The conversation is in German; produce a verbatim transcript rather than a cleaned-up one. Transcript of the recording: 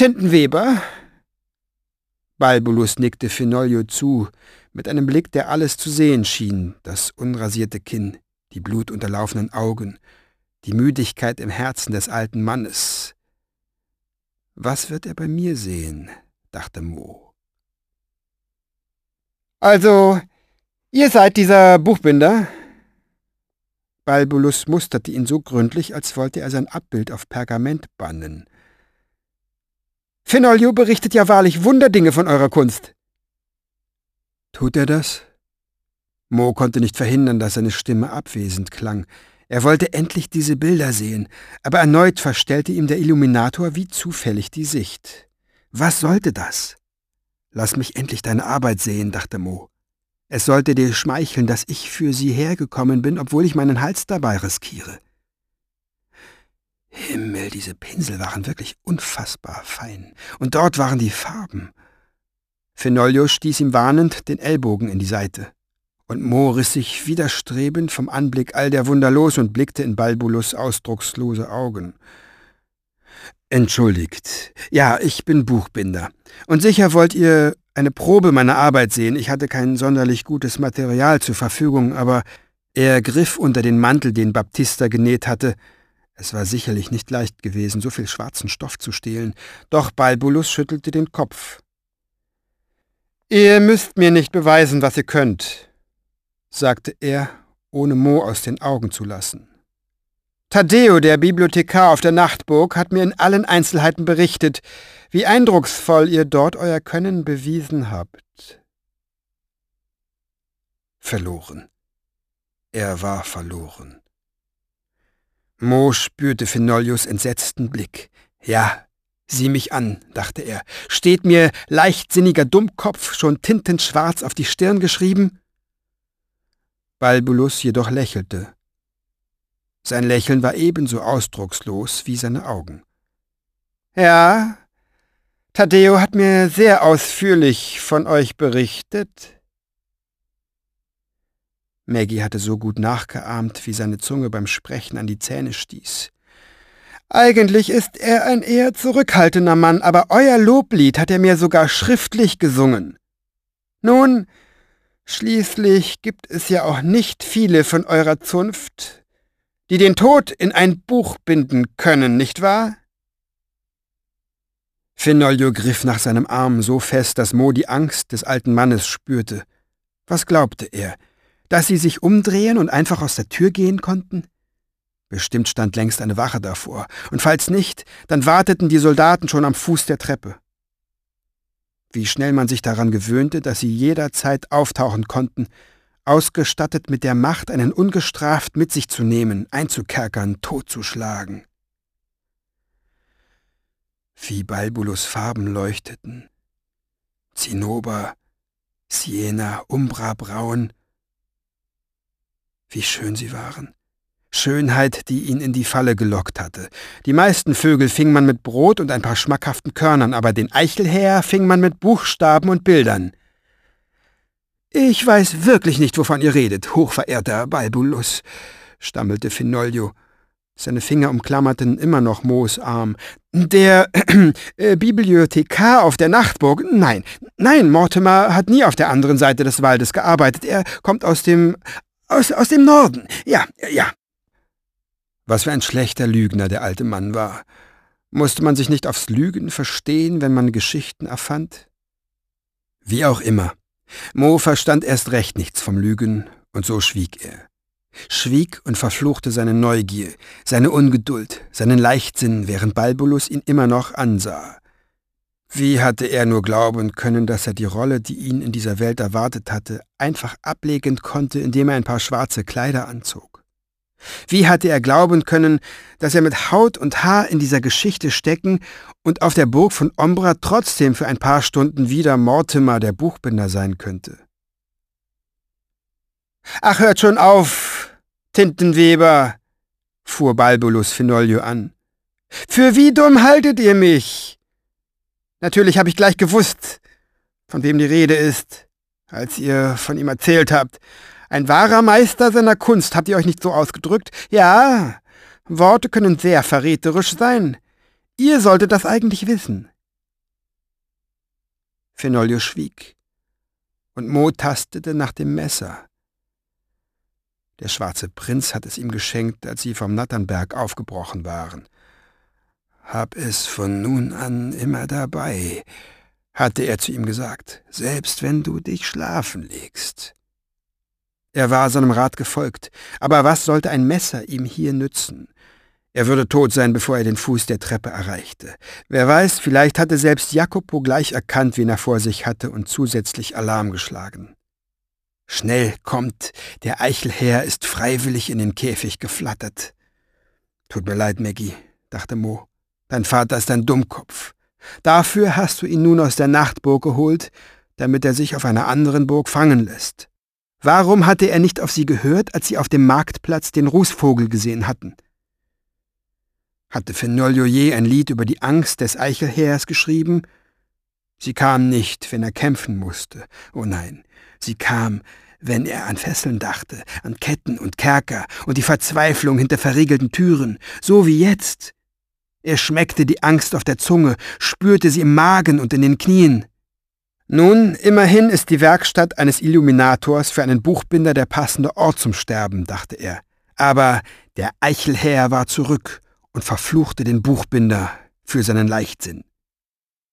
Tintenweber?« Balbulus nickte Fenoglio zu, mit einem Blick, der alles zu sehen schien, das unrasierte Kinn, die blutunterlaufenen Augen, die Müdigkeit im Herzen des alten Mannes. »Was wird er bei mir sehen?« dachte Mo. »Also, ihr seid dieser Buchbinder?« Balbulus musterte ihn so gründlich, als wollte er sein Abbild auf Pergament bannen. »Fenoglio berichtet ja wahrlich Wunderdinge von eurer Kunst.« »Tut er das?« Mo konnte nicht verhindern, dass seine Stimme abwesend klang. Er wollte endlich diese Bilder sehen, aber erneut verstellte ihm der Illuminator wie zufällig die Sicht. Was sollte das? »Lass mich endlich deine Arbeit sehen«, dachte Mo. »Es sollte dir schmeicheln, dass ich für sie hergekommen bin, obwohl ich meinen Hals dabei riskiere.« Himmel, diese Pinsel waren wirklich unfassbar fein. Und dort waren die Farben. Fenoglio stieß ihm warnend den Ellbogen in die Seite. Und Mo riss sich widerstrebend vom Anblick all der Wunder los und blickte in Balbulus ausdruckslose Augen. »Entschuldigt. Ja, ich bin Buchbinder. Und sicher wollt ihr eine Probe meiner Arbeit sehen. Ich hatte kein sonderlich gutes Material zur Verfügung, aber er griff unter den Mantel, den Baptista genäht hatte. Es war sicherlich nicht leicht gewesen, so viel schwarzen Stoff zu stehlen, doch Balbulus schüttelte den Kopf. »Ihr müsst mir nicht beweisen, was ihr könnt«, sagte er, ohne Mo aus den Augen zu lassen. »Taddeo, der Bibliothekar auf der Nachtburg, hat mir in allen Einzelheiten berichtet, wie eindrucksvoll ihr dort euer Können bewiesen habt.« Verloren. Er war verloren. Mo spürte Fenoglios entsetzten Blick. »Ja, sieh mich an«, dachte er. »Steht mir leichtsinniger Dummkopf schon tintenschwarz auf die Stirn geschrieben?« Balbulus jedoch lächelte. Sein Lächeln war ebenso ausdruckslos wie seine Augen. »Ja, Taddeo hat mir sehr ausführlich von euch berichtet.« Maggie hatte so gut nachgeahmt, wie seine Zunge beim Sprechen an die Zähne stieß. »Eigentlich ist er ein eher zurückhaltender Mann, aber euer Loblied hat er mir sogar schriftlich gesungen. Nun, schließlich gibt es ja auch nicht viele von eurer Zunft, die den Tod in ein Buch binden können, nicht wahr?« Fenoglio griff nach seinem Arm so fest, dass Mo die Angst des alten Mannes spürte. Was glaubte er? Dass sie sich umdrehen und einfach aus der Tür gehen konnten? Bestimmt stand längst eine Wache davor, und falls nicht, dann warteten die Soldaten schon am Fuß der Treppe. Wie schnell man sich daran gewöhnte, dass sie jederzeit auftauchen konnten, ausgestattet mit der Macht, einen ungestraft mit sich zu nehmen, einzukerkern, totzuschlagen. Wie Balbulus Farben leuchteten. Zinnober, Siena, Umbra, Braun. Wie schön sie waren. Schönheit, die ihn in die Falle gelockt hatte. Die meisten Vögel fing man mit Brot und ein paar schmackhaften Körnern, aber den Eichelhäher fing man mit Buchstaben und Bildern. »Ich weiß wirklich nicht, wovon ihr redet, hochverehrter Balbulus«, stammelte Fenoglio. Seine Finger umklammerten immer noch Moos Arm. »Der äh, Bibliothekar auf der Nachtburg? Nein, nein, Mortimer hat nie auf der anderen Seite des Waldes gearbeitet. Er kommt aus dem... aus, aus dem Norden. Ja, ja.« Was für ein schlechter Lügner der alte Mann war. Musste man sich nicht aufs Lügen verstehen, wenn man Geschichten erfand? Wie auch immer. Mo verstand erst recht nichts vom Lügen, und so schwieg er. Schwieg und verfluchte seine Neugier, seine Ungeduld, seinen Leichtsinn, während Balbulus ihn immer noch ansah. Wie hatte er nur glauben können, dass er die Rolle, die ihn in dieser Welt erwartet hatte, einfach ablegen konnte, indem er ein paar schwarze Kleider anzog? Wie hatte er glauben können, dass er mit Haut und Haar in dieser Geschichte stecken und auf der Burg von Ombra trotzdem für ein paar Stunden wieder Mortimer, der Buchbinder, sein könnte? »Ach, hört schon auf, Tintenweber«, fuhr Balbulus Fenoglio an. »Für wie dumm haltet ihr mich? Natürlich habe ich gleich gewusst, von wem die Rede ist, als ihr von ihm erzählt habt. Ein wahrer Meister seiner Kunst, habt ihr euch nicht so ausgedrückt? Ja, Worte können sehr verräterisch sein. Ihr solltet das eigentlich wissen. Fenolio schwieg, und Mo tastete nach dem Messer. Der schwarze Prinz hat es ihm geschenkt, als sie vom Natternberg aufgebrochen waren. »Hab es von nun an immer dabei«, hatte er zu ihm gesagt, »selbst wenn du dich schlafen legst.« Er war seinem Rat gefolgt, aber was sollte ein Messer ihm hier nützen? Er würde tot sein, bevor er den Fuß der Treppe erreichte. Wer weiß, vielleicht hatte selbst Jacopo gleich erkannt, wen er vor sich hatte, und zusätzlich Alarm geschlagen. »Schnell, kommt, der Eichelherr ist freiwillig in den Käfig geflattert.« »Tut mir leid, Maggie«, dachte Mo, »dein Vater ist ein Dummkopf. Dafür hast du ihn nun aus der Nachtburg geholt, damit er sich auf einer anderen Burg fangen lässt. Warum hatte er nicht auf sie gehört, als sie auf dem Marktplatz den Rußvogel gesehen hatten? Hatte Fenolio je ein Lied über die Angst des Eichelherrs geschrieben? Sie kam nicht, wenn er kämpfen musste. Oh nein, sie kam, wenn er an Fesseln dachte, an Ketten und Kerker und die Verzweiflung hinter verriegelten Türen, so wie jetzt. Er schmeckte die Angst auf der Zunge, spürte sie im Magen und in den Knien. Nun, immerhin ist die Werkstatt eines Illuminators für einen Buchbinder der passende Ort zum Sterben, dachte er. Aber der Eichelherr war zurück und verfluchte den Buchbinder für seinen Leichtsinn.